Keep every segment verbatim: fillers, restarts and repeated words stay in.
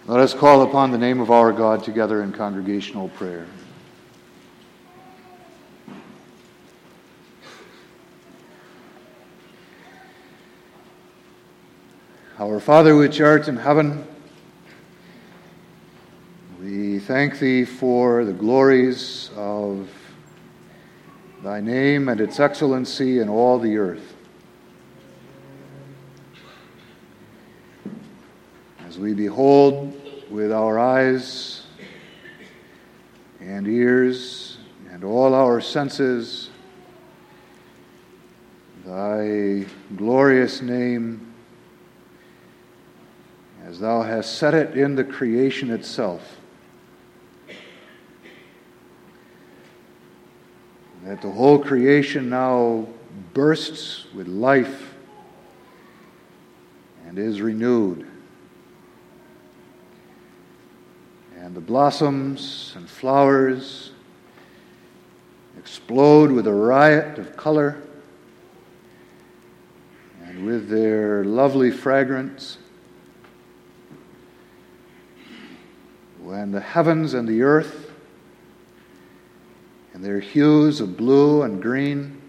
Let us call upon the name of our God together in congregational prayer. Our Father which art in heaven, we thank Thee for the glories of Thy name and its excellency in all the earth. As we behold with our eyes and ears and all our senses Thy glorious name, as Thou hast set it in the creation itself, that the whole creation now bursts with life and is renewed. And the blossoms and flowers explode with a riot of color, and with their lovely fragrance, when the heavens and the earth, in their hues of blue and green,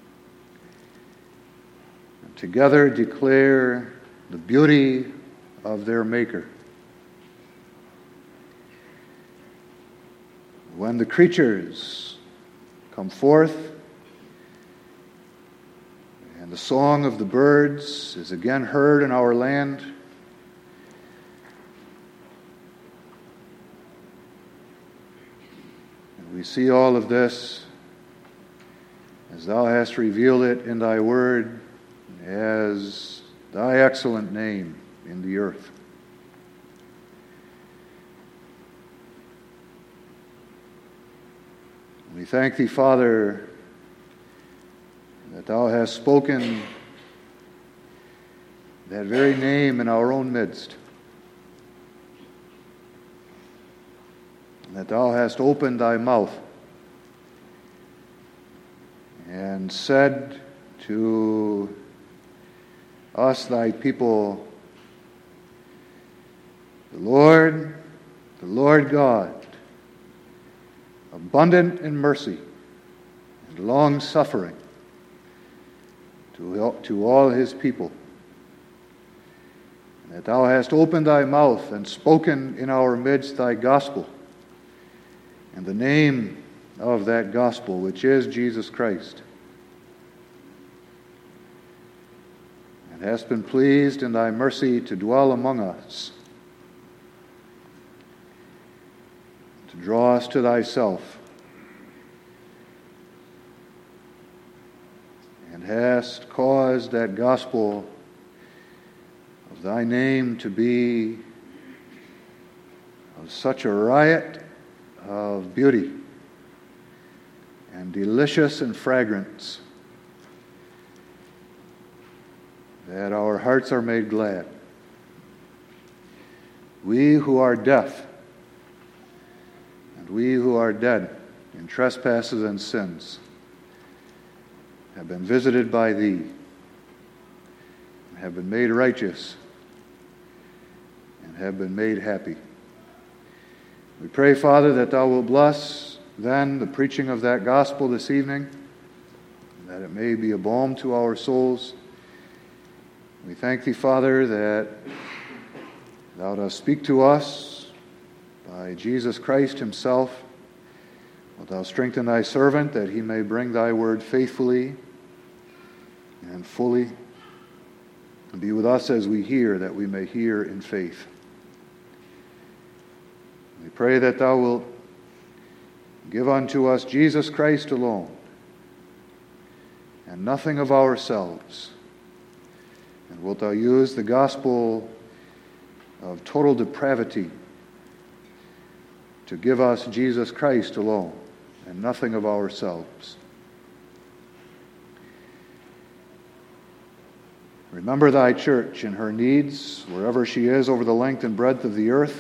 together declare the beauty of their Maker. When the creatures come forth, and the song of the birds is again heard in our land, and we see all of this as Thou hast revealed it in Thy word, as Thy excellent name in the earth. We thank Thee, Father, that Thou hast spoken that very name in our own midst, and that Thou hast opened Thy mouth and said to us, Thy people, the Lord, the Lord God, abundant in mercy and long-suffering to, to all His people, and that Thou hast opened Thy mouth and spoken in our midst Thy gospel, and the name of that gospel, which is Jesus Christ, and hast been pleased in Thy mercy to dwell among us, to draw us to Thyself, and hast caused that gospel of Thy name to be of such a riot of beauty and delicious and fragrance that our hearts are made glad. We who are deaf, and we who are dead in trespasses and sins, have been visited by Thee, and have been made righteous, and have been made happy. We pray, Father, that Thou wilt bless then the preaching of that gospel this evening, that it may be a balm to our souls. We thank Thee, Father, that Thou dost speak to us by Jesus Christ Himself. Wilt Thou strengthen Thy servant that he may bring Thy word faithfully and fully, and be with us as we hear, that we may hear in faith. We pray that Thou wilt give unto us Jesus Christ alone, and nothing of ourselves. And wilt Thou use the gospel of total depravity to give us Jesus Christ alone, and nothing of ourselves. Remember Thy church in her needs, wherever she is over the length and breadth of the earth.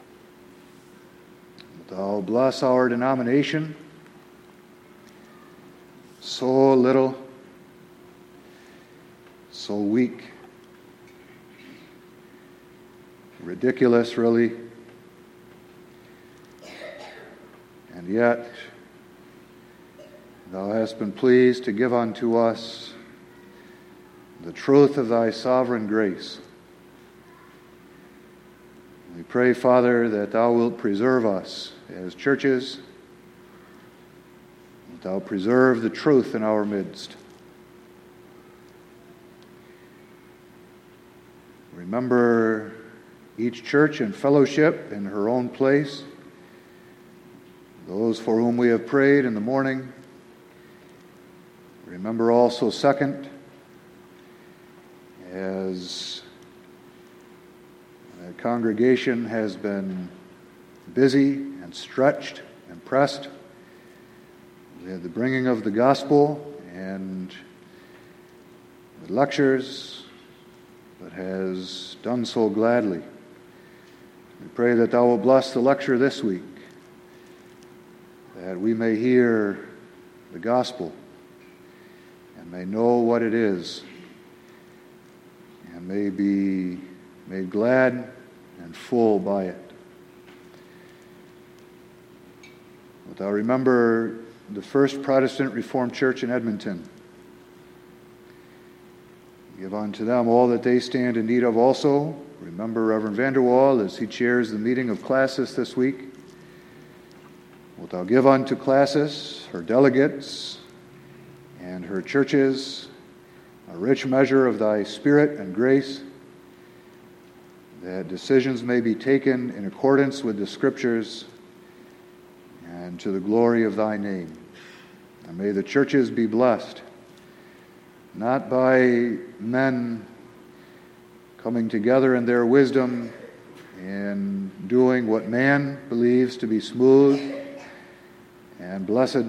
Thou bless our denomination, so little, so weak, ridiculous, really. And yet, thou hast been pleased to give unto us the truth of thy sovereign grace. We pray, Father, that thou wilt preserve us as churches, that thou preserve the truth in our midst. Remember each church and fellowship in her own place, those for whom we have prayed in the morning. Remember also, second, as the congregation has been busy and stretched and pressed with the bringing of the gospel and the lectures, but has done so gladly. We pray that thou will bless the lecture this week, that we may hear the gospel and may know what it is, and may be made glad and full by it. Wilt thou remember the First Protestant Reformed Church in Edmonton? Give unto them all that they stand in need of also. Remember Reverend Vanderwall as he chairs the meeting of Classis this week. Wilt thou give unto Classis, her delegates, and her churches a rich measure of thy Spirit and grace, that decisions may be taken in accordance with the Scriptures and to the glory of thy name. And may the churches be blessed, not by men coming together in their wisdom and doing what man believes to be smooth and blessed,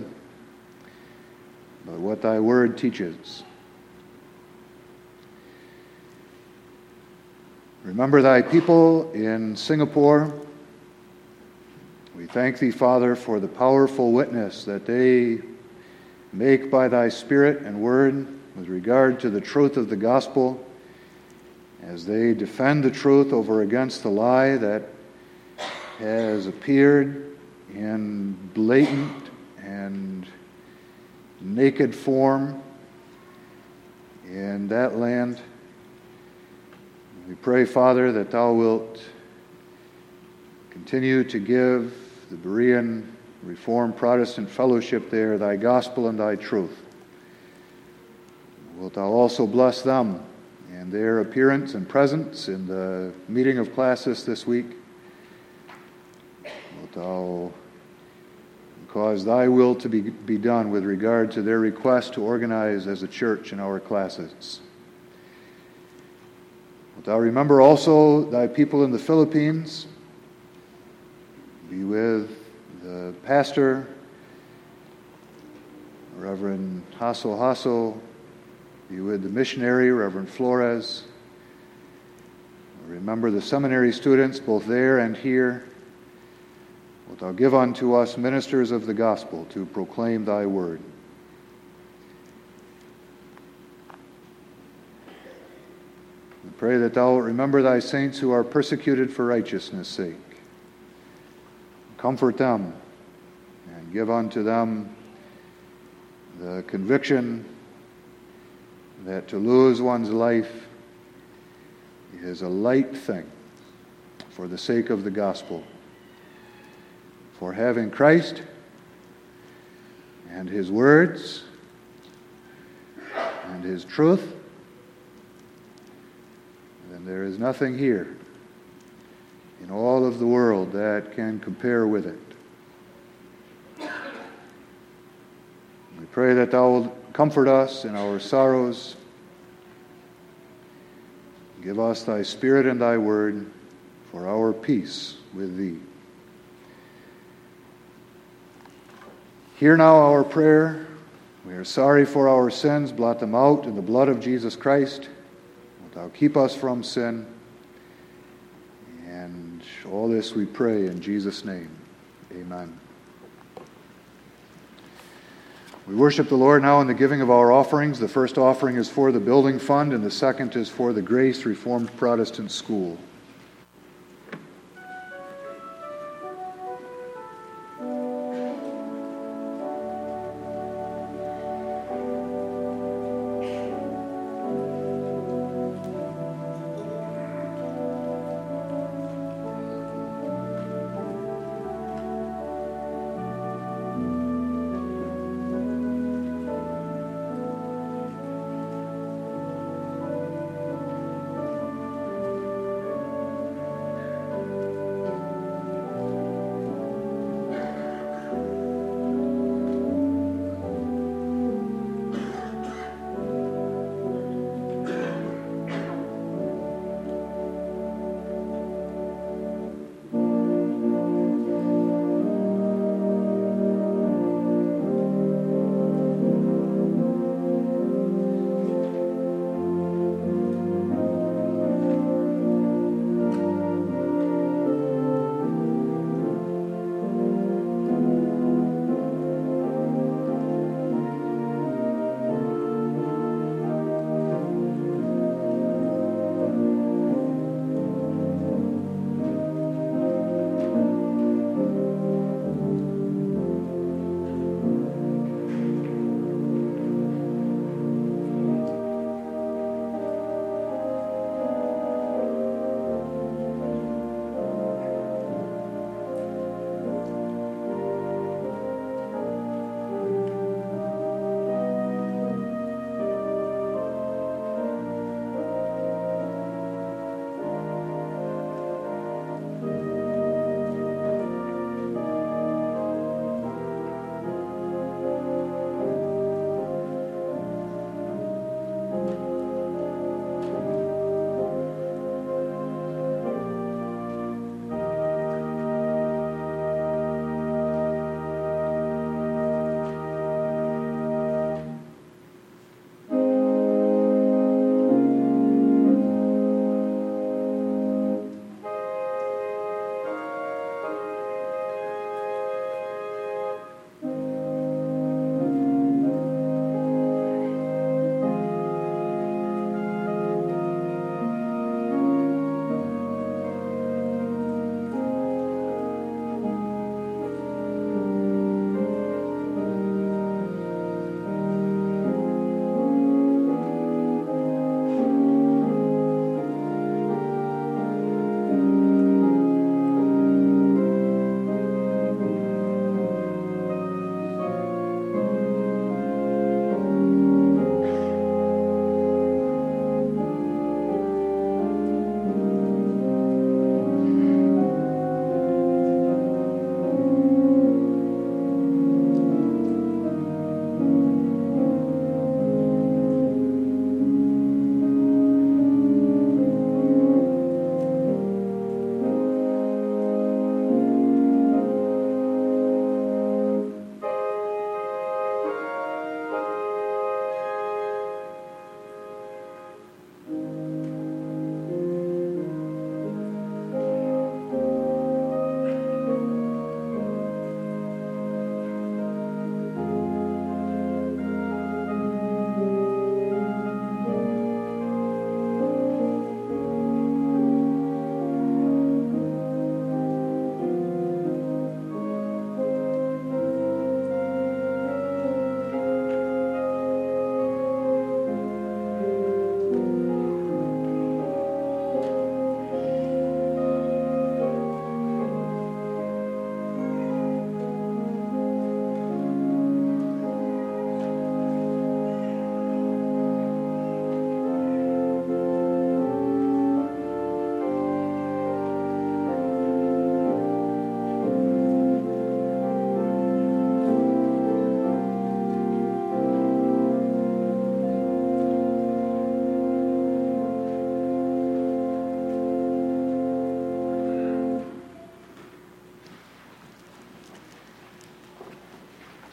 but what thy word teaches. Remember thy people in Singapore. We thank thee, Father, for the powerful witness that they make by thy Spirit and word with regard to the truth of the gospel, as they defend the truth over against the lie that has appeared in blatant and naked form in that land. We pray, Father, that thou wilt continue to give the Berean Reformed Protestant Fellowship there thy gospel and thy truth. Wilt thou also bless them and their appearance and presence in the meeting of Classis this week? Wilt thou cause thy will to be, be done with regard to their request to organize as a church in our classes? Wilt thou remember also thy people in the Philippines? Be with the pastor, Reverend Hasso Hasso. Be with the missionary, Reverend Flores. Remember the seminary students, both there and here. Wilt thou give unto us ministers of the gospel to proclaim thy word? We pray that thou wilt remember thy saints who are persecuted for righteousness' sake. Comfort them and give unto them the conviction that to lose one's life is a light thing for the sake of the gospel. For having Christ and his words and his truth, then there is nothing here in all of the world that can compare with it. We pray that thou wilt comfort us in our sorrows. Give us thy Spirit and thy word for our peace with thee. Hear now our prayer. We are sorry for our sins. Blot them out in the blood of Jesus Christ. Wilt thou keep us from sin? And all this we pray in Jesus' name. Amen. We worship the Lord now in the giving of our offerings. The first offering is for the building fund, and the second is for the Grace Reformed Protestant School.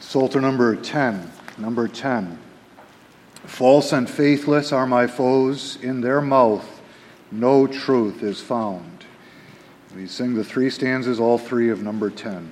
Psalter number ten. Number ten. False and faithless are my foes, in their mouth no truth is found. We sing the three stanzas, all three of number ten.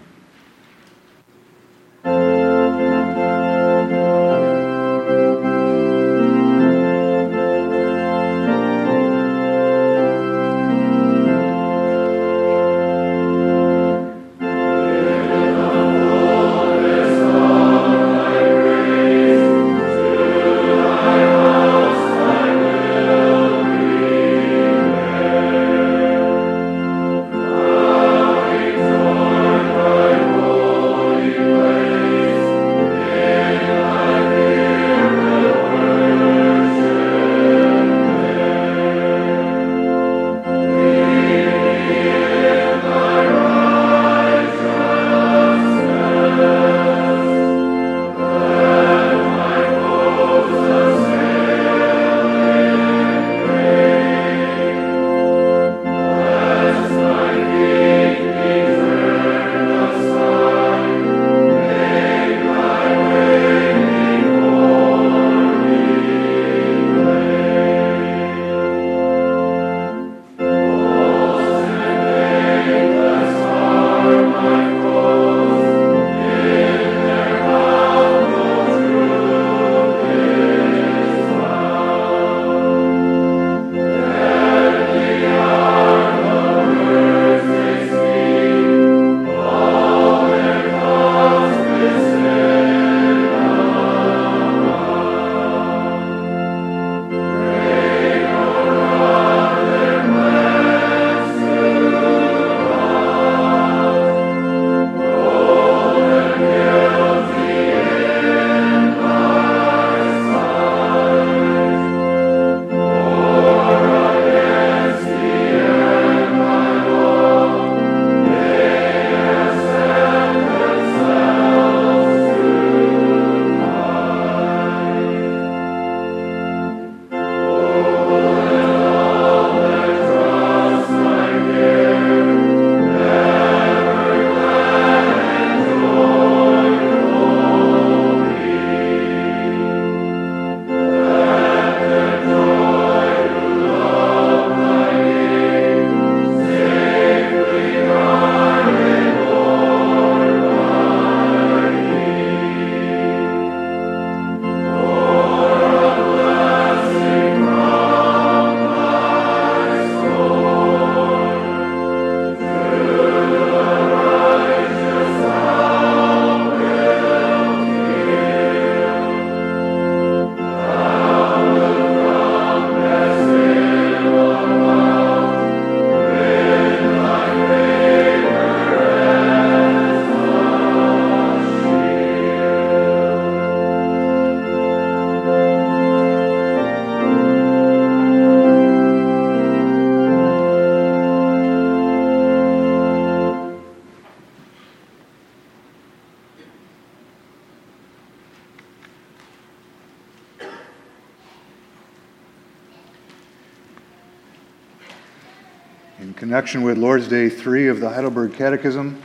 In connection with Lord's Day three of the Heidelberg Catechism,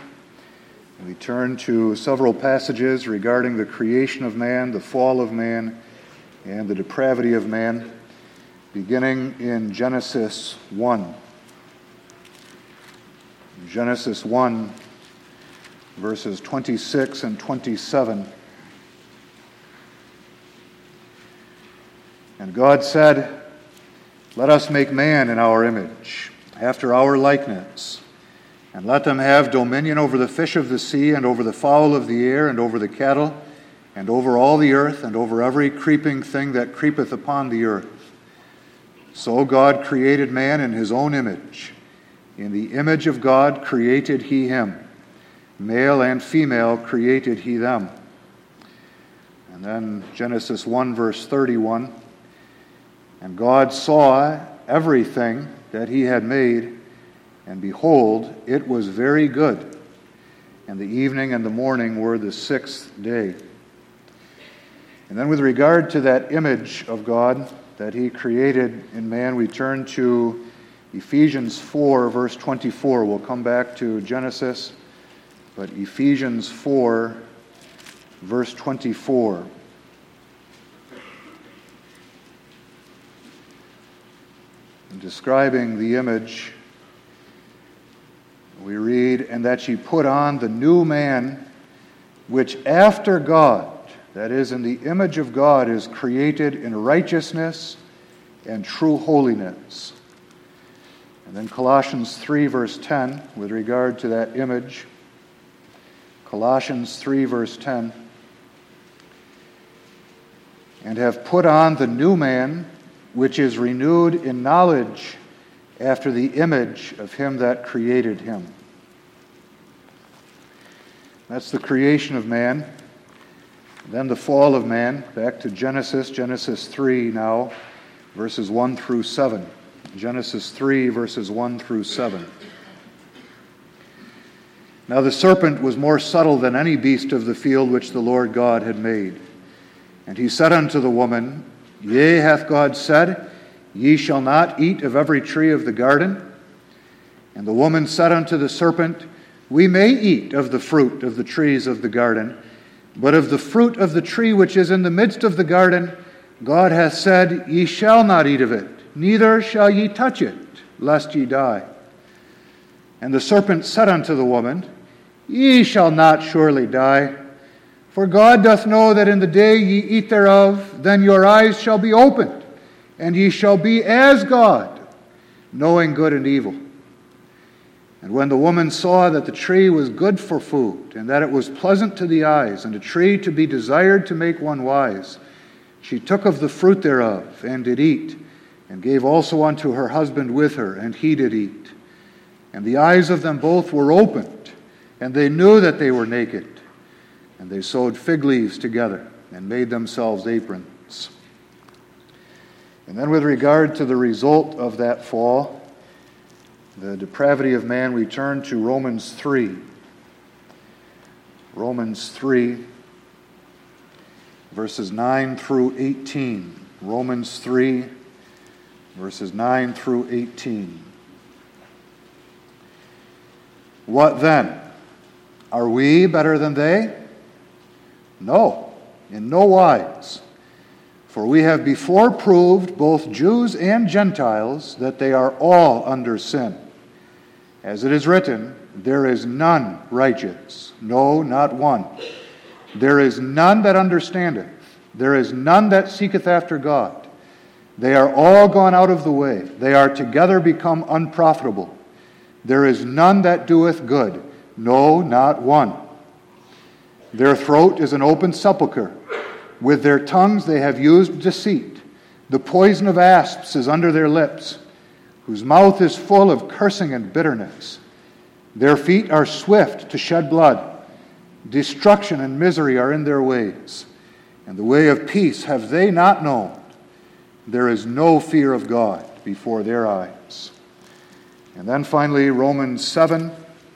we turn to several passages regarding the creation of man, the fall of man, and the depravity of man, beginning in Genesis one. Genesis one, verses twenty-six and twenty-seven. And God said, "Let us make man in our image, after our likeness, and let them have dominion over the fish of the sea, and over the fowl of the air, and over the cattle, and over all the earth, and over every creeping thing that creepeth upon the earth." So God created man in his own image. In the image of God created he him. Male and female created he them. And then Genesis one, verse thirty-one. And God saw everything that he had made, and behold, it was very good. And the evening and the morning were the sixth day. And then with regard to that image of God that he created in man, we turn to Ephesians four, verse twenty-four. We'll come back to Genesis, but Ephesians four, verse twenty-four. In describing the image, we read, "And that ye put on the new man, which after God," that is, in the image of God, "is created in righteousness and true holiness." And then Colossians three, verse ten, with regard to that image. Colossians three, verse ten. "And have put on the new man, which is renewed in knowledge after the image of him that created him." That's the creation of man. Then the fall of man. Back to Genesis, Genesis three now, verses one through seven. Genesis three, verses one through seven. "Now the serpent was more subtle than any beast of the field which the Lord God had made. And he said unto the woman, Yea, hath God said, Ye shall not eat of every tree of the garden? And the woman said unto the serpent, We may eat of the fruit of the trees of the garden, but of the fruit of the tree which is in the midst of the garden, God hath said, Ye shall not eat of it, neither shall ye touch it, lest ye die. And the serpent said unto the woman, Ye shall not surely die. For God doth know that in the day ye eat thereof, then your eyes shall be opened, and ye shall be as God, knowing good and evil. And when the woman saw that the tree was good for food, and that it was pleasant to the eyes, and a tree to be desired to make one wise, she took of the fruit thereof, and did eat, and gave also unto her husband with her, and he did eat. And the eyes of them both were opened, and they knew that they were naked. And they sewed fig leaves together and made themselves aprons." And then with regard to the result of that fall, the depravity of man, we turn to Romans three. Romans three, verses nine through eighteen. Romans three, verses nine through eighteen. "What then? Are we better than they? No, in no wise. For we have before proved, both Jews and Gentiles, that they are all under sin. As it is written, There is none righteous, no, not one. There is none that understandeth. There is none that seeketh after God. They are all gone out of the way. They are together become unprofitable. There is none that doeth good, no, not one. Their throat is an open sepulchre. With their tongues they have used deceit. The poison of asps is under their lips, whose mouth is full of cursing and bitterness. Their feet are swift to shed blood. Destruction and misery are in their ways, and the way of peace have they not known. There is no fear of God before their eyes." And then finally, Romans seven,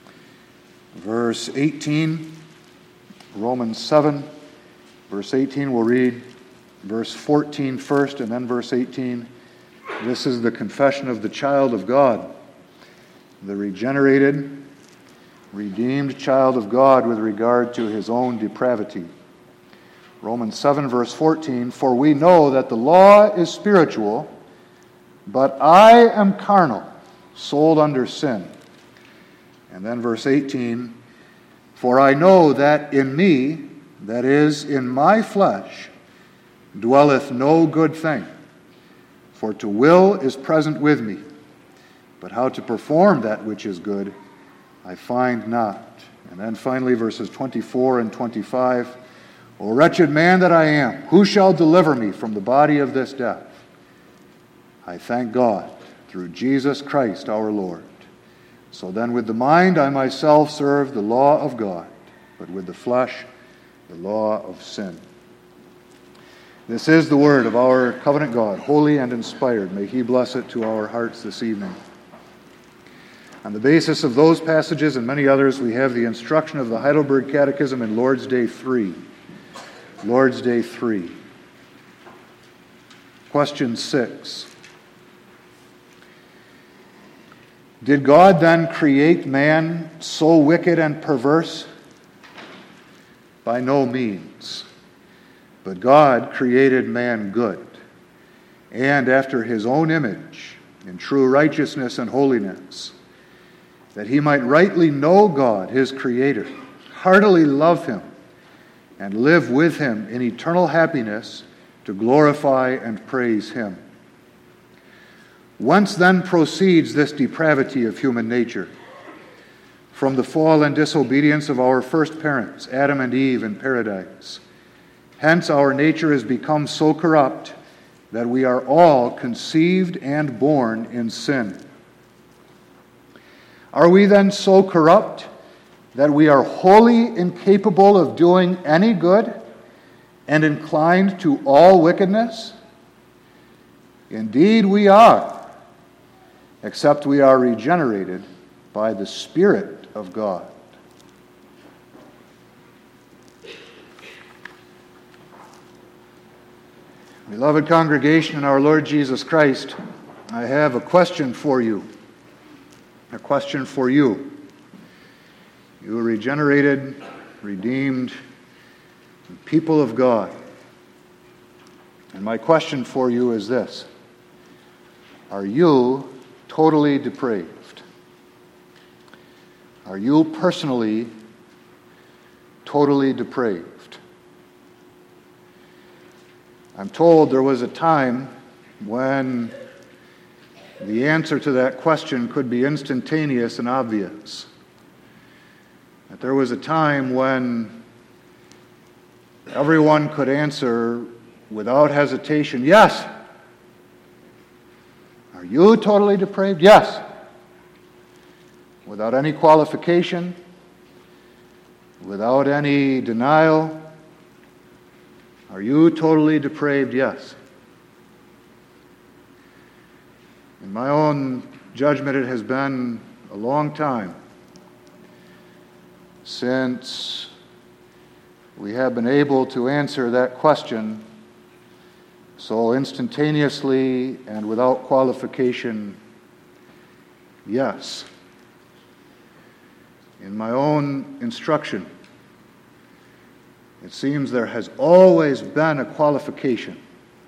verse eighteen. Romans seven, verse eighteen, we'll read verse fourteen first and then verse eighteen. This is the confession of the child of God, the regenerated, redeemed child of God with regard to his own depravity. Romans seven, verse fourteen, "For we know that the law is spiritual, but I am carnal, sold under sin." And then verse eighteen, "For I know that in me, that is, in my flesh, dwelleth no good thing. For to will is present with me, but how to perform that which is good, I find not." And then finally, verses twenty-four and twenty-five, "O wretched man that I am, who shall deliver me from the body of this death? I thank God through Jesus Christ our Lord. So then with the mind I myself serve the law of God, but with the flesh the law of sin." This is the word of our covenant God, holy and inspired. May He bless it to our hearts this evening. On the basis of those passages and many others, we have the instruction of the Heidelberg Catechism in Lord's Day three. Lord's Day three. Question six. Did God then create man so wicked and perverse By no means. But God created man good, and after his own image, in true righteousness and holiness, that he might rightly know God, his Creator, heartily love him, and live with him in eternal happiness to glorify and praise him. Whence then proceeds this depravity of human nature? From the fall and disobedience of our first parents, Adam and Eve, in paradise. Hence our nature has become so corrupt that we are all conceived and born in sin. Are we then so corrupt that we are wholly incapable of doing any good and inclined to all wickedness? Indeed we are, except we are regenerated by the Spirit of God. Beloved congregation in our Lord Jesus Christ, I have a question for you. A question for you. You are regenerated, redeemed, people of God. And my question for you is this: are you totally depraved? Are you personally totally depraved? I'm told there was a time when the answer to that question could be instantaneous and obvious. That there was a time when everyone could answer without hesitation, yes. Are you totally depraved? Yes. Without any qualification, without any denial. Are you totally depraved? Yes. In my own judgment, it has been a long time since we have been able to answer that question so instantaneously and without qualification, yes. In my own instruction, it seems there has always been a qualification.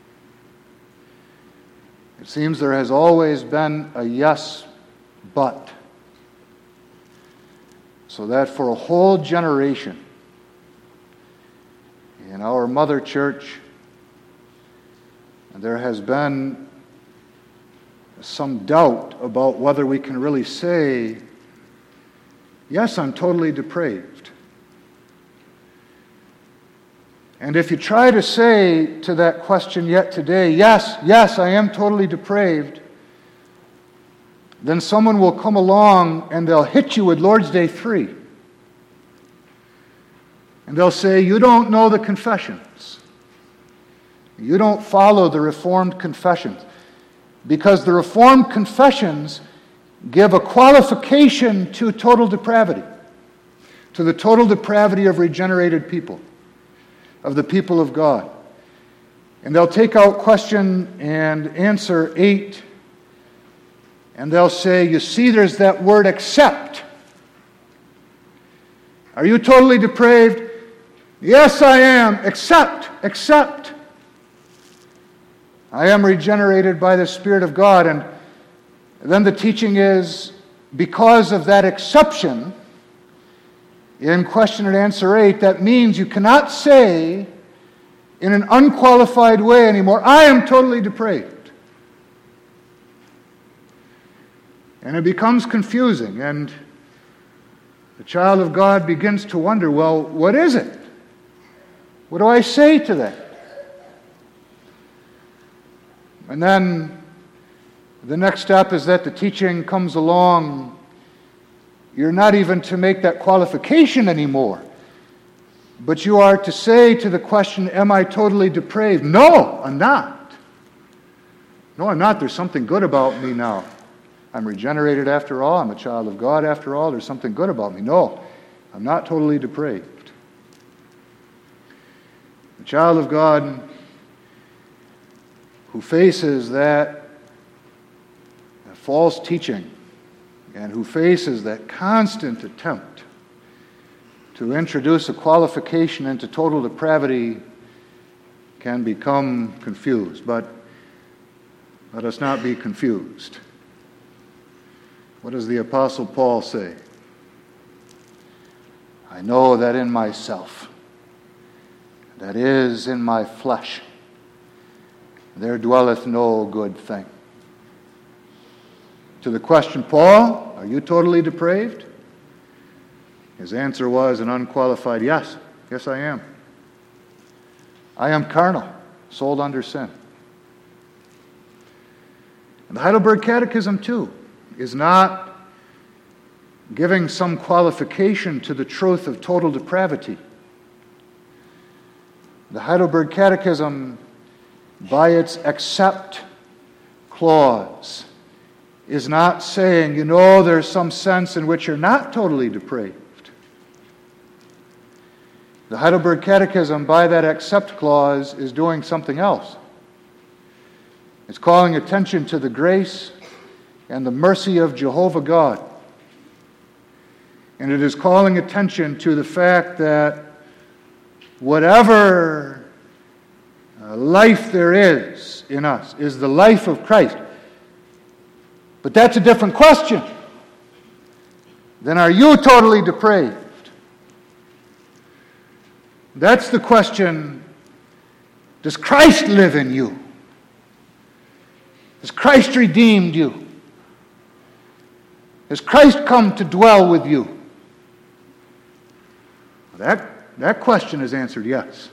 It seems there has always been a yes, but. So that for a whole generation in our mother church, there has been some doubt about whether we can really say, yes, I'm totally depraved. And if you try to say to that question yet today, yes, yes, I am totally depraved, then someone will come along and they'll hit you with Lord's Day three. And they'll say, you don't know the confessions. You don't follow the Reformed confessions. Because the Reformed confessions give a qualification to total depravity, to the total depravity of regenerated people, of the people of God. And they'll take out question and answer eight, and they'll say, you see, there's that word except. Are you totally depraved? Yes, I am, except, except. I am regenerated by the Spirit of God. And then the teaching is, because of that exception, in question and answer eight, that means you cannot say in an unqualified way anymore, I am totally depraved. And it becomes confusing, and the child of God begins to wonder, well, what is it? What do I say to that? And then the next step is that the teaching comes along. You're not even to make that qualification anymore. But you are to say to the question, am I totally depraved? No, I'm not. No, I'm not. There's something good about me now. I'm regenerated after all. I'm a child of God after all. There's something good about me. No, I'm not totally depraved. The child of God who faces that false teaching and who faces that constant attempt to introduce a qualification into total depravity can become confused, but let us not be confused. What does the Apostle Paul say? I know that in myself, that is, in my flesh, there dwelleth no good thing. To the question, Paul, are you totally depraved? His answer was an unqualified yes. Yes, I am. I am carnal, sold under sin. And the Heidelberg Catechism, too, is not giving some qualification to the truth of total depravity. The Heidelberg Catechism, by its accept clause, is not saying, you know, there's some sense in which you're not totally depraved. The Heidelberg Catechism, by that accept clause, is doing something else. It's calling attention to the grace and the mercy of Jehovah God. And it is calling attention to the fact that whatever uh, life there is in us is the life of Christ. But that's a different question. Then are you totally depraved? That's the question, does Christ live in you? Has Christ redeemed you? Has Christ come to dwell with you? That, that question is answered yes.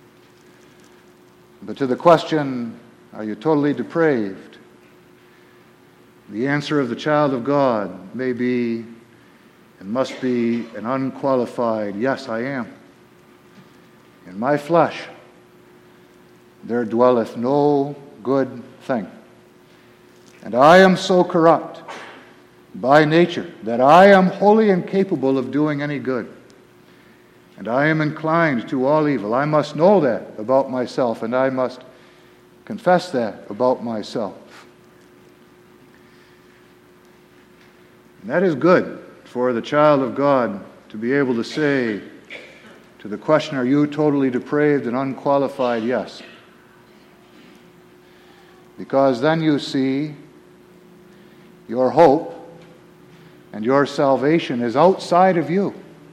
But to the question, are you totally depraved? The answer of the child of God may be and must be an unqualified, yes, I am. In my flesh there dwelleth no good thing. And I am so corrupt by nature that I am wholly incapable of doing any good. And I am inclined to all evil. I must know that about myself, and I must confess that about myself. And that is good for the child of God to be able to say to the question, are you totally depraved and unqualified? Yes. Because then you see your hope and your salvation is outside of you.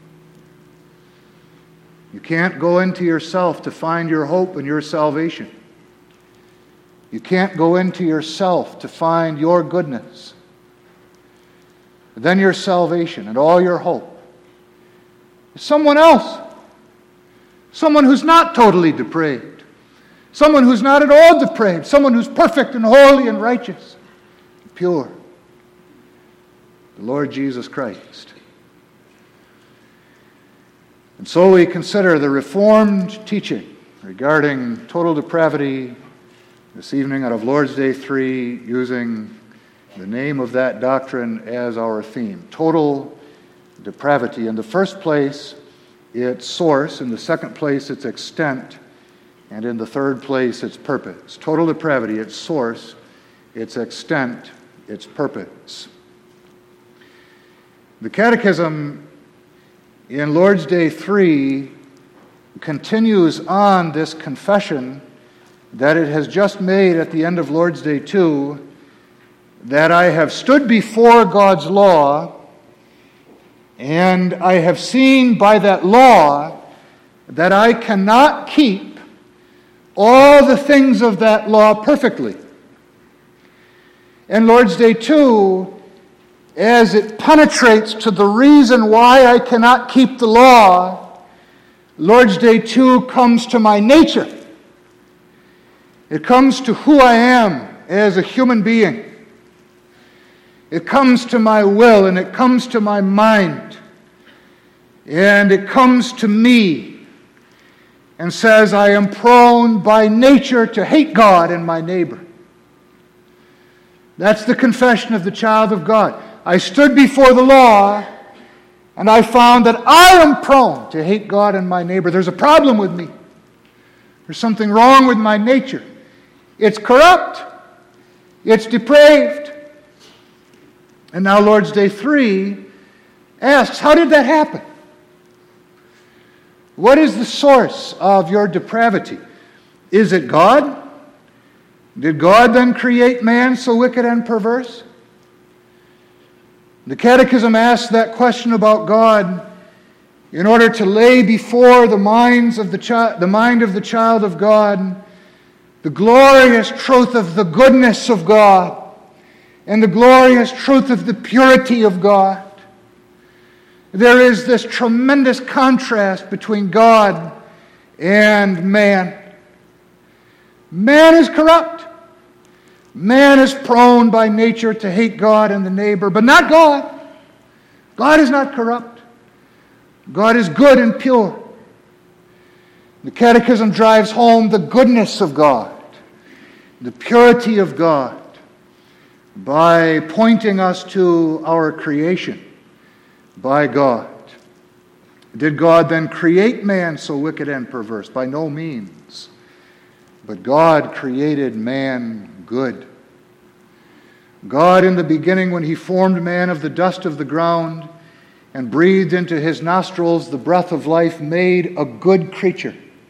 You can't go into yourself to find your hope and your salvation. You can't go into yourself to find your goodness. But then your salvation and all your hope is someone else. Someone who's not totally depraved. Someone who's not at all depraved. Someone who's perfect and holy and righteous and pure. The Lord Jesus Christ. And so we consider the Reformed teaching regarding total depravity this evening out of Lord's Day three, using the name of that doctrine as our theme. Total depravity. In the first place, its source. In the second place, its extent. And in the third place, its purpose. Total depravity, its source, its extent, its purpose. The Catechism in Lord's Day three continues on this confession that it has just made at the end of Lord's Day two, that I have stood before God's law and I have seen by that law that I cannot keep all the things of that law perfectly. And Lord's Day two, as it penetrates to the reason why I cannot keep the law, Lord's Day two comes to my nature. It comes to who I am as a human being. It comes to my will and it comes to my mind. And it comes to me and says, I am prone by nature to hate God and my neighbor. That's the confession of the child of God. I stood before the law and I found that I am prone to hate God and my neighbor. There's a problem with me. There's something wrong with my nature. It's corrupt. It's depraved. And now Lord's Day three asks, how did that happen? What is the source of your depravity? Is it God? Did God then create man so wicked and perverse? The Catechism asks that question about God in order to lay before the minds of the chi- the mind of the child of God the glorious truth of the goodness of God and the glorious truth of the purity of God. There is this tremendous contrast between God and man. Man is corrupt. Man is prone by nature to hate God and the neighbor, but not God. God is not corrupt. God is good and pure. The Catechism drives home the goodness of God, the purity of God, by pointing us to our creation by God. Did God then create man so wicked and perverse? By no means. But God created man good. God, in the beginning, when He formed man of the dust of the ground and breathed into his nostrils the breath of life, made a good creature.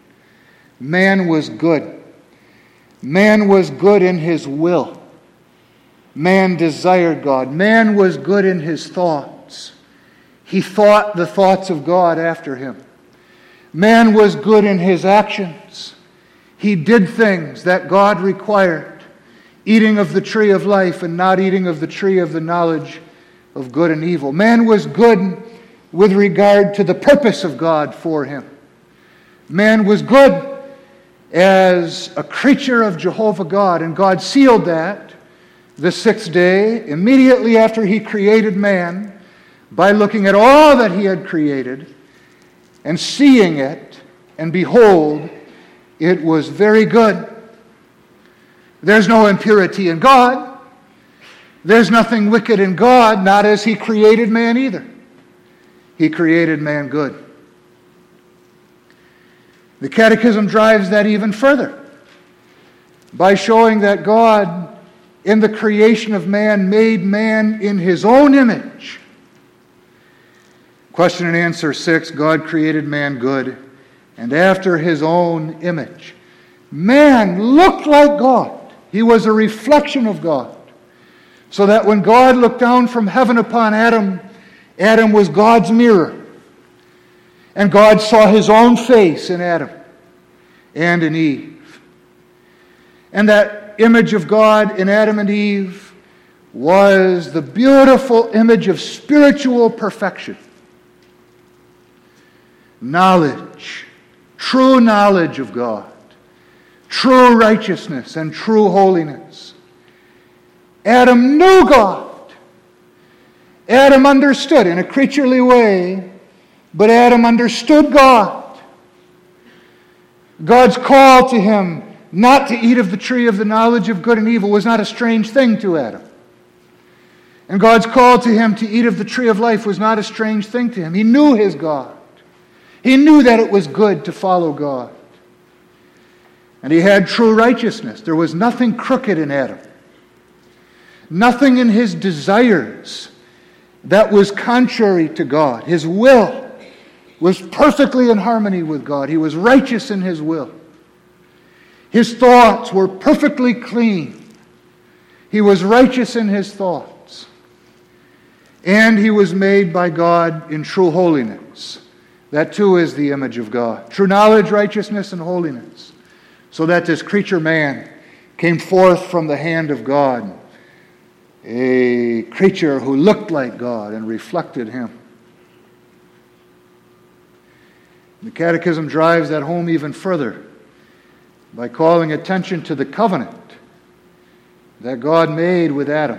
Man was good. Man was good in his will. Man desired God. Man was good in his thoughts. He thought the thoughts of God after him. Man was good in his actions. He did things that God required, eating of the tree of life and not eating of the tree of the knowledge of good and evil. Man was good with regard to the purpose of God for him. Man was good as a creature of Jehovah God, and God sealed that the sixth day, immediately after He created man, by looking at all that He had created and seeing it, and behold, it was very good. There's no impurity in God. There's nothing wicked in God, not as He created man either. He created man good. The Catechism drives that even further by showing that God, in the creation of man, made man in His own image. Question and answer six, God created man good and after His own image. Man looked like God. He was a reflection of God. So that when God looked down from heaven upon Adam, Adam was God's mirror. And God saw His own face in Adam and in Eve. And that image of God in Adam and Eve was the beautiful image of spiritual perfection. Knowledge, true knowledge of God, true righteousness and true holiness. Adam knew God. Adam understood in a creaturely way, but Adam understood God. God's call to him not to eat of the tree of the knowledge of good and evil was not a strange thing to Adam. And God's call to him to eat of the tree of life was not a strange thing to him. He knew his God. He knew that it was good to follow God. And he had true righteousness. There was nothing crooked in Adam. Nothing in his desires that was contrary to God. His will was perfectly in harmony with God. He was righteous in his will. His thoughts were perfectly clean. He was righteous in his thoughts. And he was made by God in true holiness. That too is the image of God. True knowledge, righteousness, and holiness. So that this creature man came forth from the hand of God. A creature who looked like God and reflected Him. The Catechism drives that home even further by calling attention to the covenant that God made with Adam.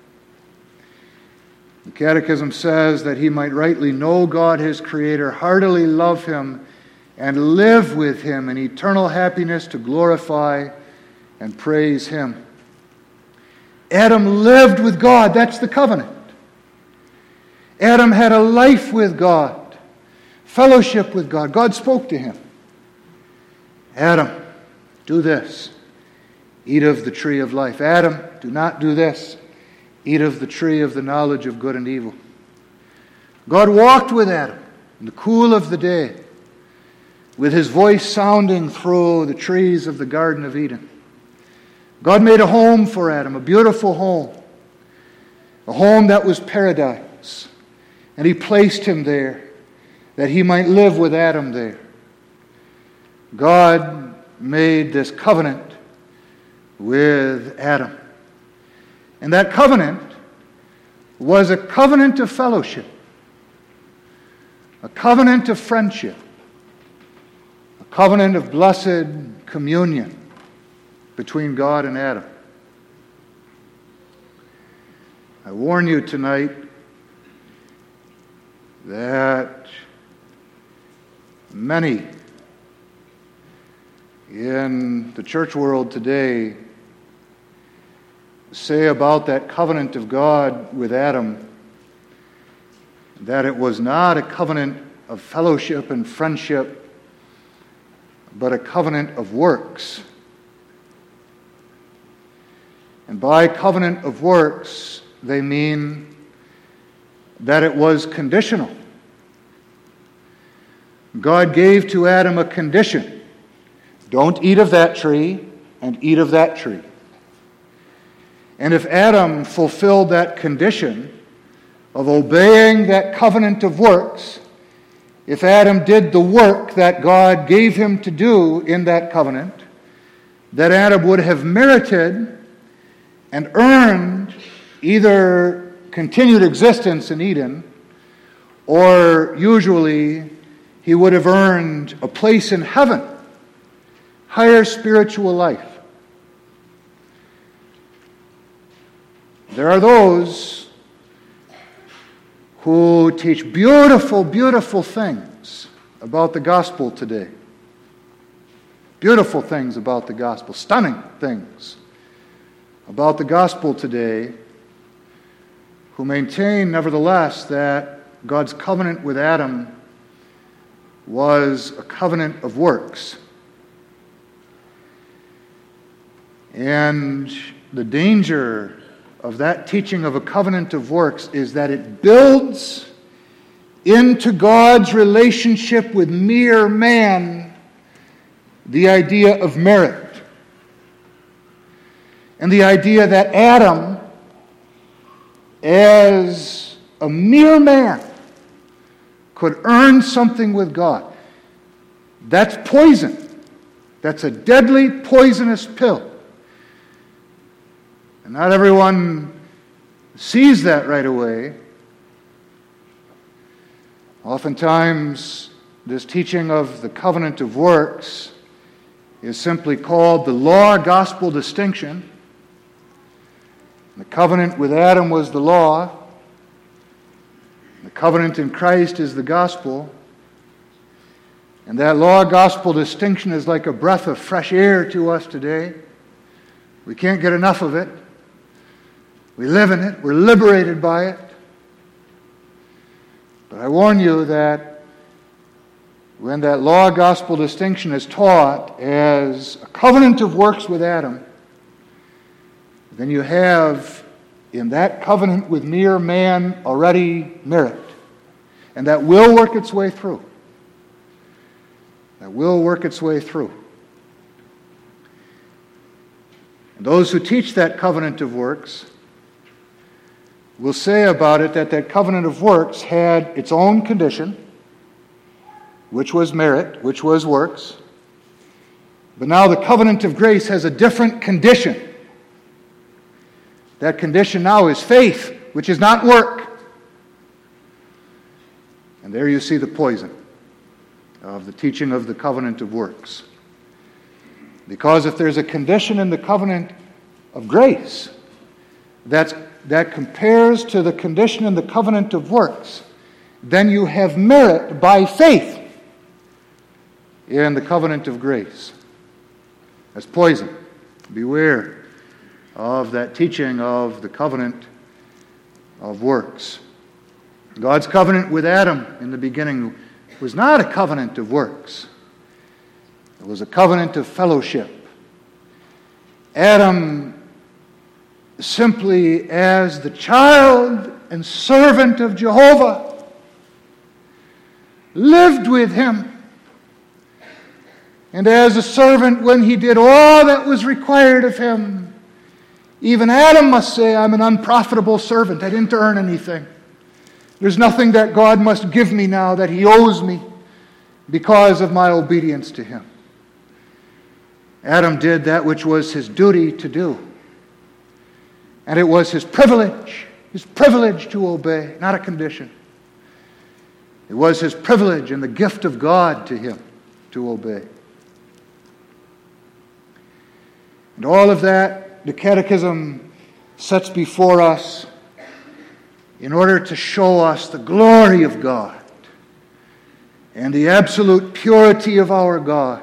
The Catechism says that he might rightly know God his Creator, heartily love Him, and live with Him in eternal happiness to glorify and praise Him. Adam lived with God. That's the covenant. Adam had a life with God, fellowship with God. God spoke to him. Adam, do this. Eat of the tree of life. Adam, do not do this. Eat of the tree of the knowledge of good and evil. God walked with Adam in the cool of the day. with his voice sounding through the trees of the Garden of Eden. God made a home for Adam, a beautiful home, a home that was paradise. And he placed him there that he might live with Adam there. God made this covenant with Adam. And that covenant was a covenant of fellowship, a covenant of friendship, a covenant of blessed communion between God and Adam. I warn you tonight that many in the church world today say about that covenant of God with Adam that it was not a covenant of fellowship and friendship, but a covenant of works. And by covenant of works, they mean that it was conditional. God gave to Adam a condition. Don't eat of that tree and eat of that tree. And if Adam fulfilled that condition of obeying that covenant of works, if Adam did the work that God gave him to do in that covenant, that Adam would have merited and earned either continued existence in Eden, or usually he would have earned a place in heaven, higher spiritual life. There are those who teach beautiful, beautiful things about the gospel today. Beautiful things about the gospel, stunning things about the gospel today, who maintain, nevertheless, that God's covenant with Adam was a covenant of works. And the danger of that teaching of a covenant of works is that it builds into God's relationship with mere man the idea of merit. And the idea that Adam, as a mere man, could earn something with God. That's poison. That's a deadly, poisonous pill. And not everyone sees that right away. Oftentimes, this teaching of the covenant of works is simply called the law-gospel distinction. The covenant with Adam was the law. The covenant in Christ is the gospel. And that law-gospel distinction is like a breath of fresh air to us today. We can't get enough of it. We live in it. We're liberated by it. But I warn you that when that law-gospel distinction is taught as a covenant of works with Adam, then you have in that covenant with mere man already merit. And that will work its way through. That will work its way through. And those who teach that covenant of works will say about it that that covenant of works had its own condition, which was merit, which was works. But now the covenant of grace has a different condition. That condition now is faith, which is not work. And there you see the poison of the teaching of the covenant of works. Because if there's a condition in the covenant of grace that's, that compares to the condition in the covenant of works, then you have merit by faith in the covenant of grace. That's poison. Beware of that teaching of the covenant of works. God's covenant with Adam in the beginning was not a covenant of works. It was a covenant of fellowship. Adam, simply as the child and servant of Jehovah, lived with him, and as a servant when he did all that was required of him. Even Adam must say, I'm an unprofitable servant. I didn't earn anything. There's nothing that God must give me now that he owes me because of my obedience to him. Adam did that which was his duty to do. And it was his privilege, his privilege to obey, not a condition. It was his privilege and the gift of God to him to obey. And all of that, the Catechism sets before us in order to show us the glory of God and the absolute purity of our God.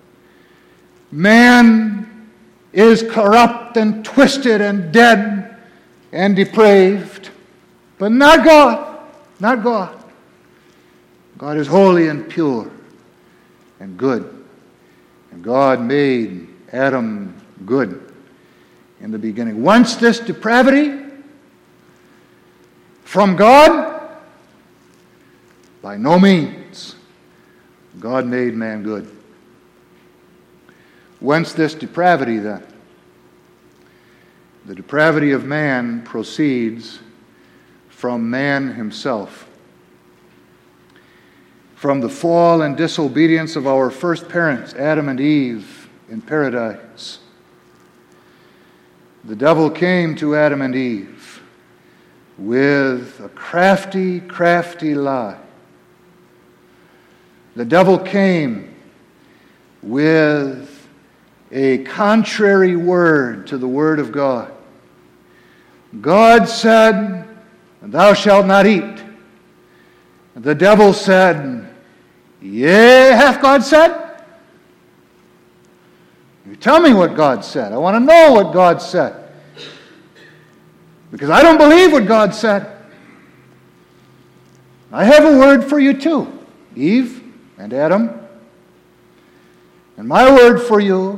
Man is corrupt and twisted and dead and depraved, but not God, not God. God is holy and pure and good. And God made Adam good in the beginning. Once this depravity from God, by no means, God made man good. Whence this depravity then? The depravity of man proceeds from man himself. From the fall and disobedience of our first parents, Adam and Eve, in paradise. The devil came to Adam and Eve with a crafty, crafty lie. The devil came with a contrary word to the word of God. God said, thou shalt not eat. The devil said, yea, hath God said? You tell me what God said. I want to know what God said. Because I don't believe what God said. I have a word for you too, Eve and Adam. And my word for you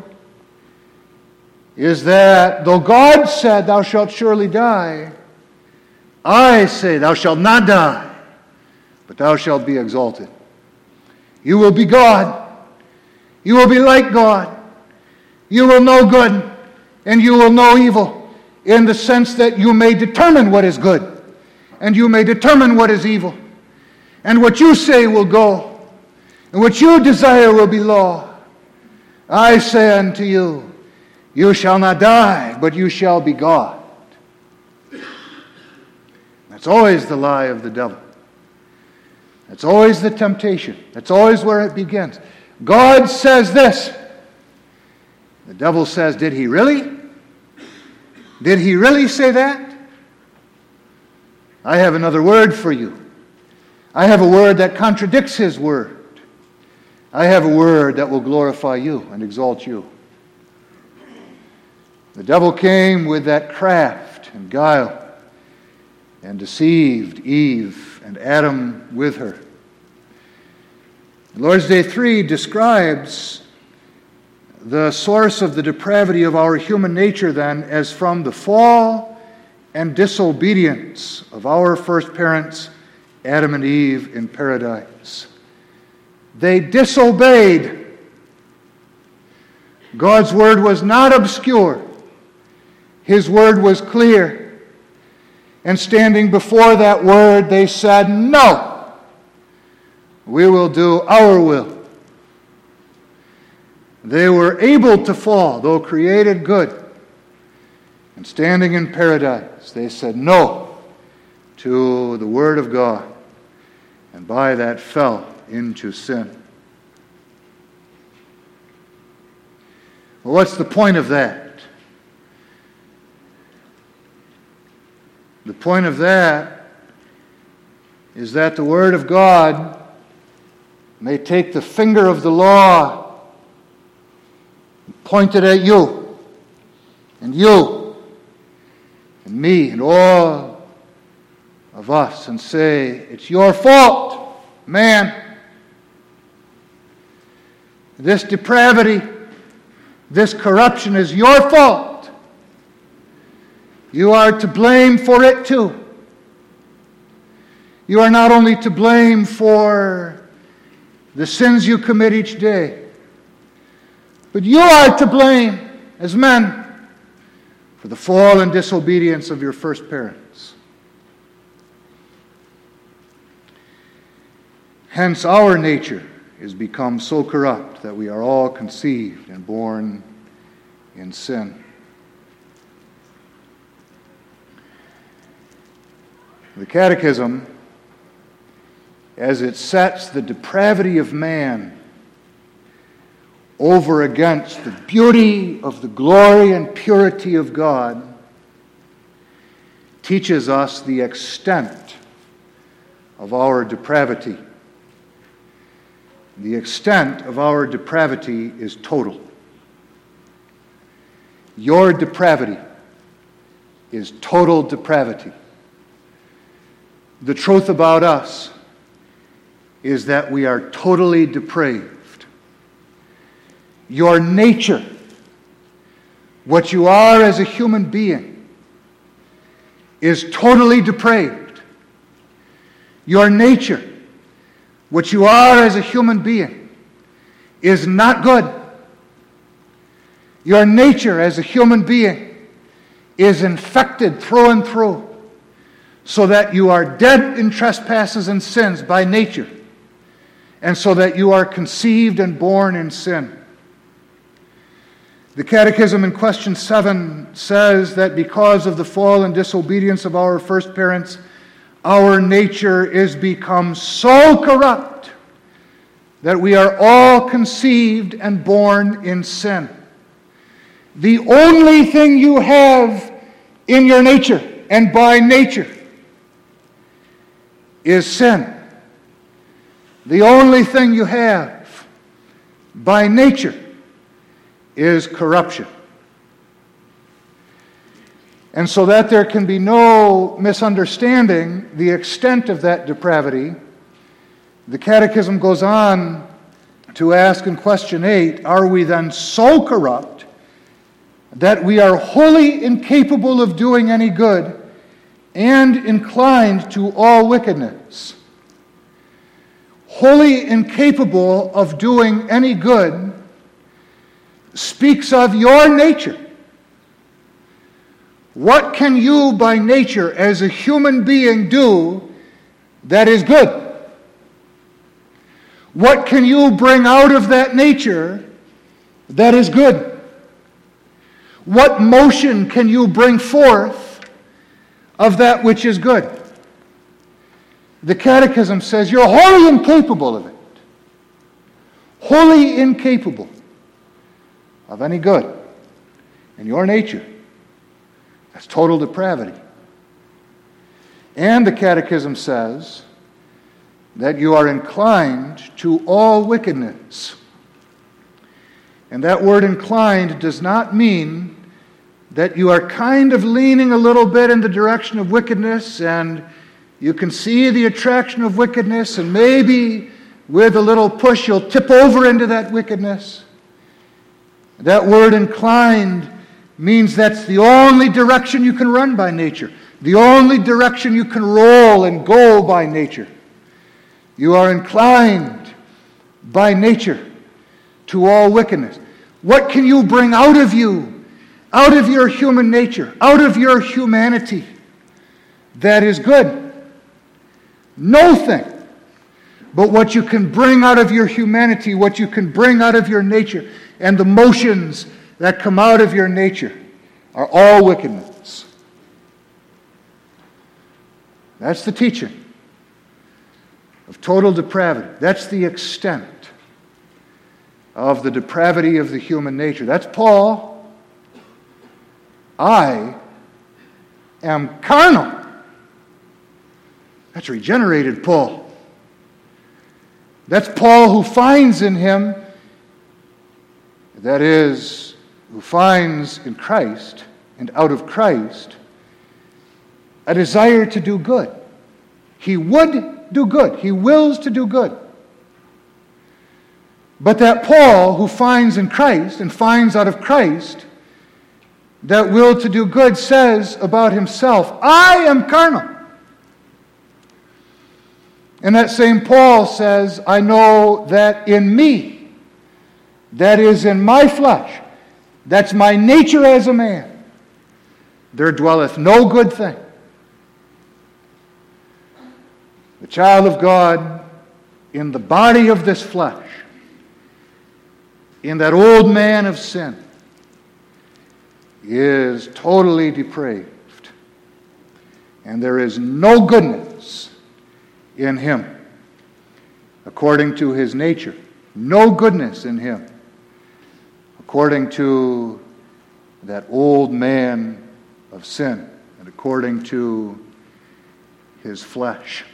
is that though God said, thou shalt surely die, I say, thou shalt not die, but thou shalt be exalted. You will be God. You will be like God. You will know good, and you will know evil, in the sense that you may determine what is good, and you may determine what is evil. And what you say will go, and what you desire will be law. I say unto you, you shall not die, but you shall be God. That's always the lie of the devil. That's always the temptation. That's always where it begins. God says this. The devil says, did he really? Did he really say that? I have another word for you. I have a word that contradicts his word. I have a word that will glorify you and exalt you. The devil came with that craft and guile and deceived Eve and Adam with her. Lord's Day three describes the source of the depravity of our human nature then as from the fall and disobedience of our first parents, Adam and Eve, in paradise. They disobeyed. God's word was not obscure. His word was clear. And standing before that word, they said, no, we will do our will. They were able to fall, though created good. And standing in paradise, they said no to the word of God. And by that fell into sin. Well, what's the point of that? The point of that is that the Word of God may take the finger of the law and point it at you, and you, and me, and all of us, and say, it's your fault, man. This depravity, this corruption is your fault. You are to blame for it too. You are not only to blame for the sins you commit each day, But you are to blame as men for the fall and disobedience of your first parents. Hence our nature is become so corrupt that we are all conceived and born in sin. The Catechism, as it sets the depravity of man over against the beauty of the glory and purity of God, teaches us the extent of our depravity. The extent of our depravity is total. Your depravity is total depravity. The truth about us is that we are totally depraved. Your nature, what you are as a human being, is totally depraved. Your nature, what you are as a human being, is not good. Your nature as a human being is infected through and through, so that you are dead in trespasses and sins by nature, and so that you are conceived and born in sin. The Catechism in question seven says that because of the fall and disobedience of our first parents, our nature is become so corrupt that we are all conceived and born in sin. The only thing you have in your nature and by nature is sin. The only thing you have by nature is corruption. And so that there can be no misunderstanding the extent of that depravity, the Catechism goes on to ask in question eight, are we then so corrupt that we are wholly incapable of doing any good and inclined to all wickedness? Wholly incapable of doing any good speaks of your nature. What can you by nature as a human being do that is good? What can you bring out of that nature that is good? What motion can you bring forth of that which is good? The Catechism says you're wholly incapable of it. Wholly incapable of any good in your nature. That's total depravity. And the Catechism says that you are inclined to all wickedness. And that word inclined does not mean that you are kind of leaning a little bit in the direction of wickedness and you can see the attraction of wickedness and maybe with a little push you'll tip over into that wickedness. That word inclined means that's the only direction you can run by nature, the only direction you can roll and go by nature. You are inclined by nature to all wickedness. What can you bring out of you, out of your human nature, out of your humanity that is good? Nothing. But what you can bring out of your humanity, what you can bring out of your nature, and the motions that come out of your nature are all wickedness. That's the teaching of total depravity. That's the extent of the depravity of the human nature. That's Paul. I am carnal. That's regenerated Paul. That's Paul who finds in him, that is, who finds in Christ and out of Christ a desire to do good. He would do good. He wills to do good. But that Paul who finds in Christ and finds out of Christ that will to do good says about himself, I am carnal. And that same Paul says, I know that in me, that is in my flesh, that's my nature as a man, there dwelleth no good thing. The child of God in the body of this flesh, in that old man of sin, is totally depraved. And there is no goodness in him, according to his nature. No goodness in him, according to that old man of sin, and according to his flesh.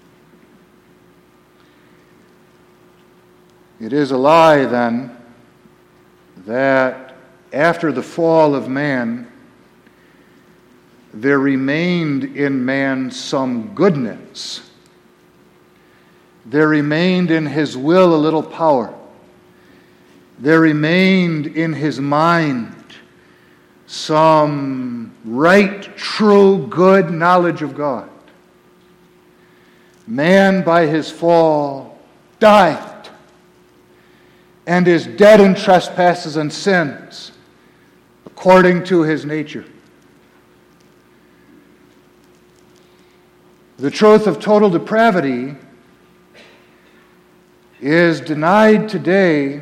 It is a lie, then, that after the fall of man, there remained in man some goodness. There remained in his will a little power. There remained in his mind some right, true, good knowledge of God. Man, by his fall, died and is dead in trespasses and sins, according to his nature. The truth of total depravity is denied today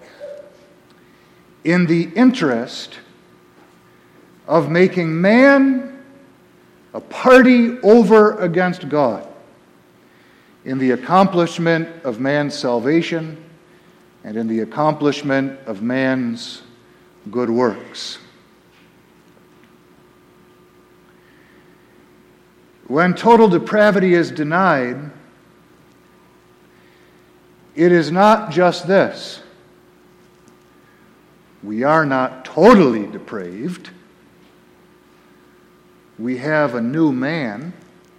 in the interest of making man a party over against God in the accomplishment of man's salvation and in the accomplishment of man's good works. When total depravity is denied, it is not just this. We are not totally depraved. We have a new man.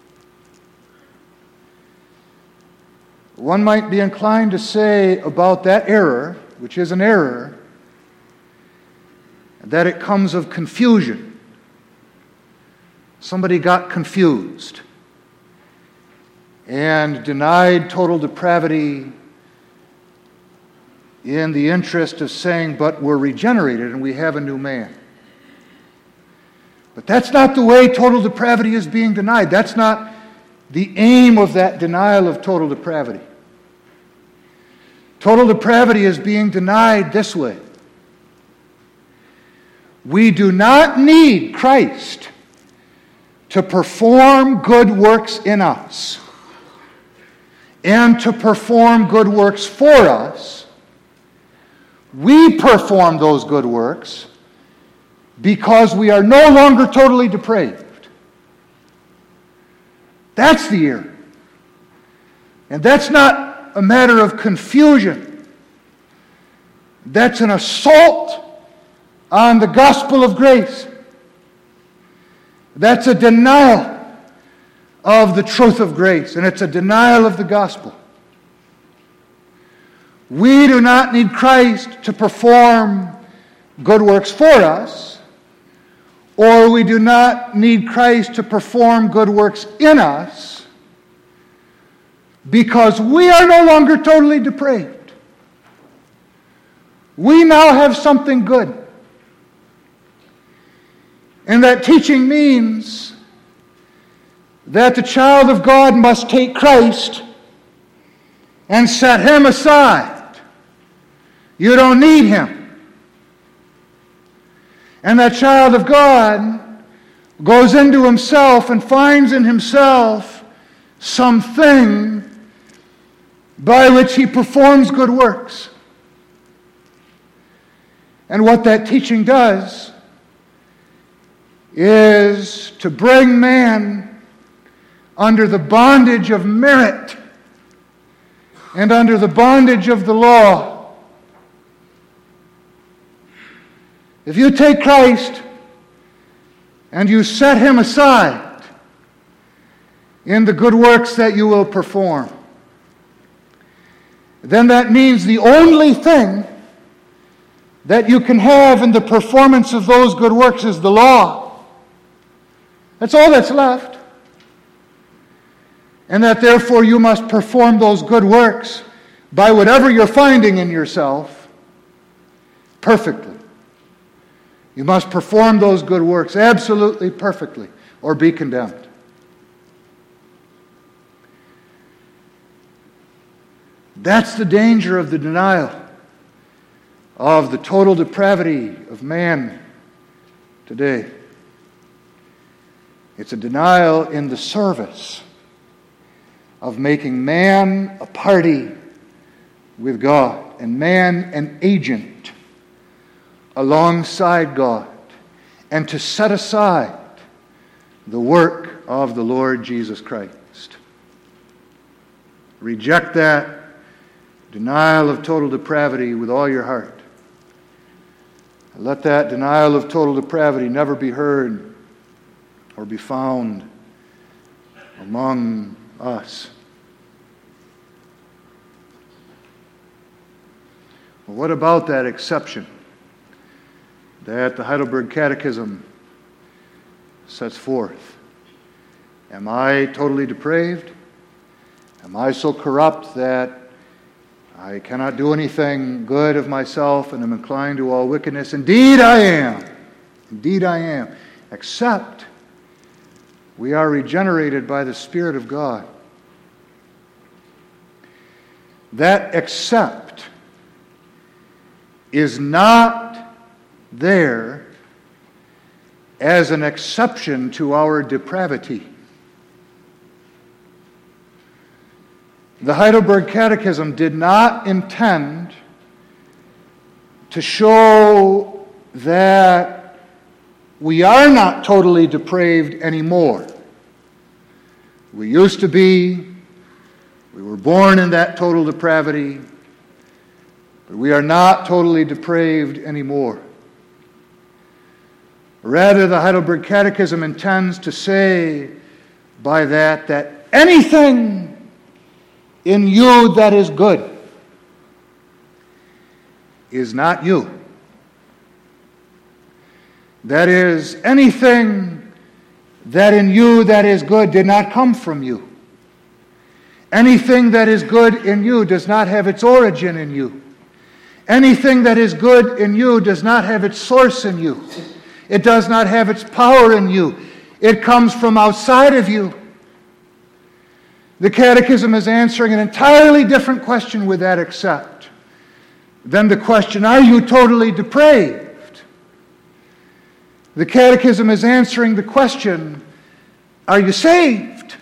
One might be inclined to say about that error, which is an error, that it comes of confusion. Somebody got confused and denied total depravity in the interest of saying, but we're regenerated and we have a new man. But that's not the way total depravity is being denied. That's not the aim of that denial of total depravity. Total depravity is being denied this way. We do not need Christ to perform good works in us and to perform good works for us. We perform those good works because we are no longer totally depraved. That's the error. And that's not a matter of confusion. That's an assault on the gospel of grace. That's a denial of the truth of grace, and it's a denial of the gospel. We do not need Christ to perform good works for us, or we do not need Christ to perform good works in us, because we are no longer totally depraved. We now have something good. And that teaching means that the child of God must take Christ and set him aside. You don't need him. And that child of God goes into himself and finds in himself something by which he performs good works. And what that teaching does is to bring man under the bondage of merit and under the bondage of the law. If you take Christ and you set him aside in the good works that you will perform, then that means the only thing that you can have in the performance of those good works is the law. That's all that's left. And that therefore you must perform those good works by whatever you're finding in yourself perfectly. You must perform those good works absolutely perfectly or be condemned. That's the danger of the denial of the total depravity of man today. It's a denial in the service of making man a party with God and man an agent alongside God, and to set aside the work of the Lord Jesus Christ. Reject that denial of total depravity with all your heart. Let that denial of total depravity never be heard or be found among us. Well, what about that exception that the Heidelberg Catechism sets forth? Am I totally depraved? Am I so corrupt that I cannot do anything good of myself and am inclined to all wickedness? Indeed I am. Indeed I am. Except we are regenerated by the Spirit of God. That except is not there as an exception to our depravity. The Heidelberg Catechism did not intend to show that we are not totally depraved anymore. We used to be. We were born in that total depravity. But we are not totally depraved anymore. Rather, the Heidelberg Catechism intends to say by that that anything in you that is good is not you. That is, anything that in you that is good did not come from you. Anything that is good in you does not have its origin in you. Anything that is good in you does not have its source in you. It does not have its power in you. It comes from outside of you. The Catechism is answering an entirely different question with that except than the question, are you totally depraved? The Catechism is answering the question, are you saved?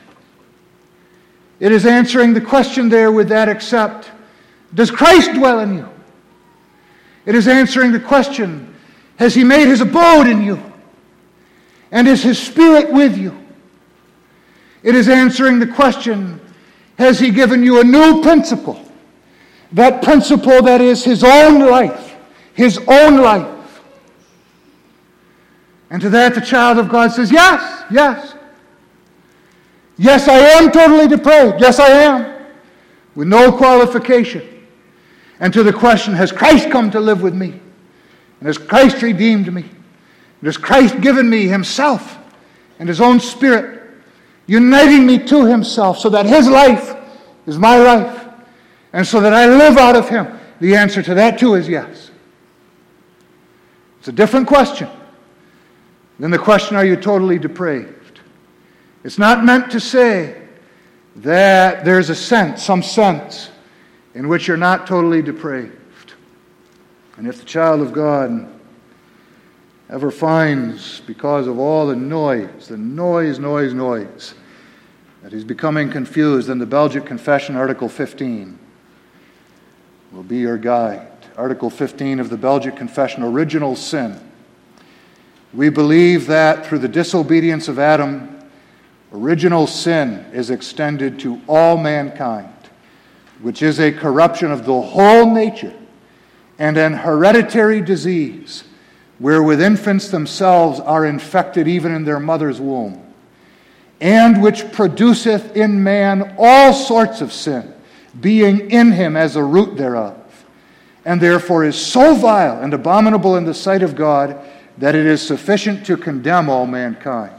It is answering the question there with that except, does Christ dwell in you? It is answering the question, has He made His abode in you? And is His Spirit with you? It is answering the question, has He given you a new principle? That principle that is His own life. His own life. And to that the child of God says, yes, yes. Yes, I am totally depraved. Yes, I am. With no qualification. And to the question, has Christ come to live with me? And has Christ redeemed me? And has Christ given me Himself and His own Spirit, uniting me to Himself so that His life is my life and so that I live out of Him? The answer to that too is yes. It's a different question than the question, are you totally depraved? It's not meant to say that there's a sense, some sense, in which you're not totally depraved. And if the child of God ever finds, because of all the noise, the noise, noise, noise, that he's becoming confused, then the Belgic Confession, Article fifteen, will be your guide. Article fifteen of the Belgic Confession, original sin. We believe that through the disobedience of Adam, original sin is extended to all mankind, which is a corruption of the whole nature and an hereditary disease wherewith infants themselves are infected even in their mother's womb, and which produceth in man all sorts of sin, being in him as a root thereof, and therefore is so vile and abominable in the sight of God that it is sufficient to condemn all mankind.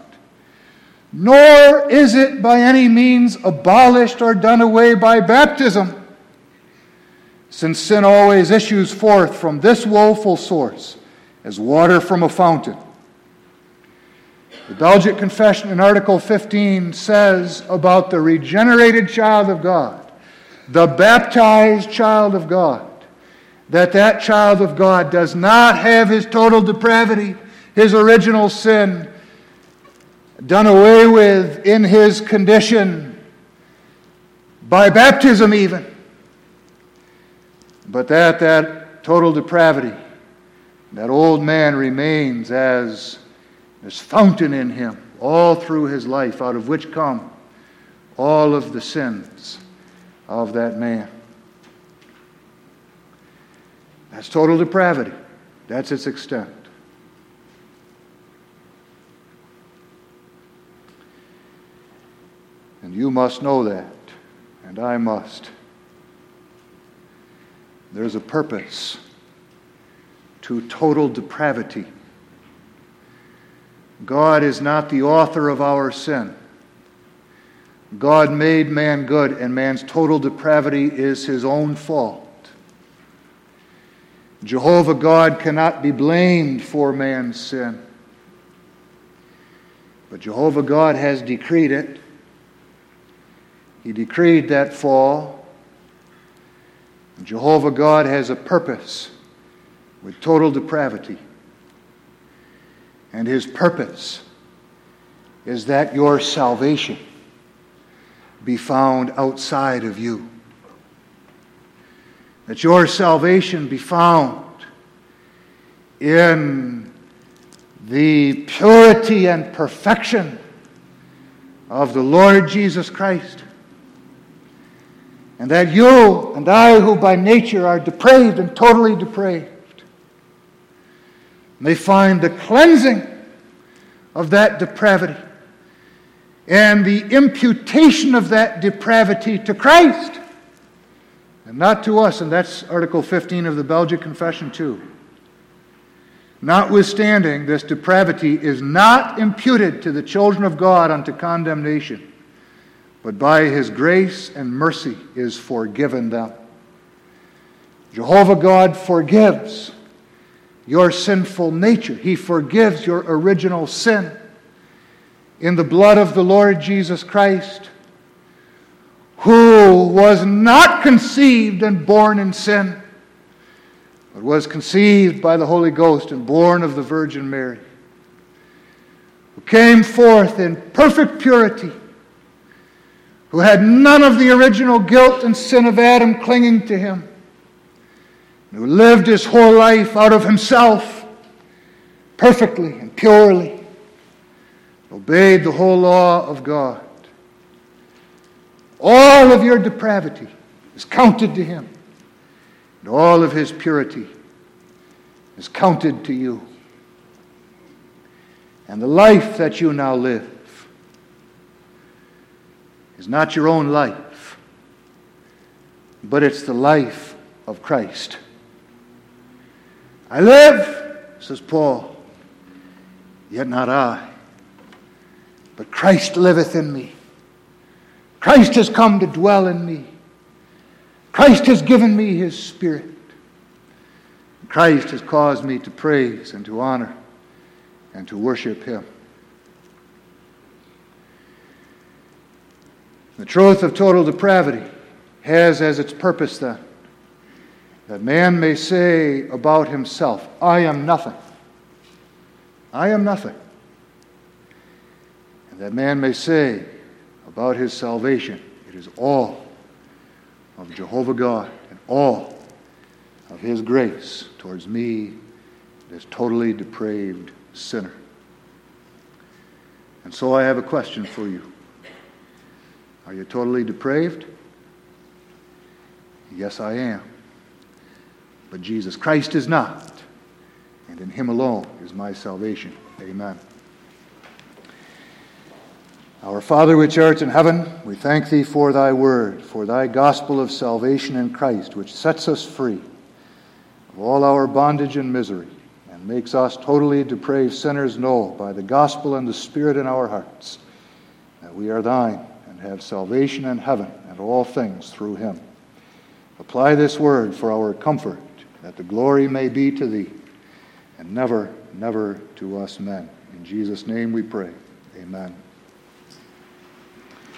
Nor is it by any means abolished or done away by baptism. since sin always issues forth from this woeful source as water from a fountain. The Belgic Confession in Article fifteen says about the regenerated child of God, the baptized child of God, that that child of God does not have his total depravity, his original sin, done away with in his condition by baptism even, but that that total depravity, that old man remains as this fountain in him all through his life, out of which come all of the sins of that man. That's total depravity. That's its extent. And you must know that, and I must. There's a purpose to total depravity. God is not the author of our sin. God made man good, and man's total depravity is his own fault. Jehovah God cannot be blamed for man's sin. But Jehovah God has decreed it. He decreed that fall. And Jehovah God has a purpose with total depravity. And his purpose is that your salvation be found outside of you. That your salvation be found in the purity and perfection of the Lord Jesus Christ. And that you and I, who by nature are depraved and totally depraved, may find the cleansing of that depravity and the imputation of that depravity to Christ and not to us. And that's Article fifteen of the Belgic Confession too. Notwithstanding, this depravity is not imputed to the children of God unto condemnation, but by his grace and mercy is forgiven them. Jehovah God forgives your sinful nature. He forgives your original sin in the blood of the Lord Jesus Christ, who was not conceived and born in sin, but was conceived by the Holy Ghost and born of the Virgin Mary, who came forth in perfect purity, who had none of the original guilt and sin of Adam clinging to him, who lived his whole life out of himself perfectly and purely, obeyed the whole law of God. All of your depravity is counted to him, and all of his purity is counted to you. And the life that you now live is not your own life, but it's the life of Christ. I live, says Paul, yet not I, but Christ liveth in me. Christ has come to dwell in me. Christ has given me his Spirit. Christ has caused me to praise and to honor and to worship him. The truth of total depravity has as its purpose then that man may say about himself, I am nothing. I am nothing. And that man may say about his salvation, it is all of Jehovah God and all of his grace towards me, this totally depraved sinner. And so I have a question for you. Are you totally depraved? Yes, I am. But Jesus Christ is not, and in him alone is my salvation. Amen. Our Father which art in heaven, we thank thee for thy word, for thy gospel of salvation in Christ, which sets us free of all our bondage and misery, and makes us totally depraved sinners know by the gospel and the Spirit in our hearts that we are thine, and have salvation in heaven and all things through him. Apply this word for our comfort, that the glory may be to thee, and never, never to us men. In Jesus' name we pray. Amen.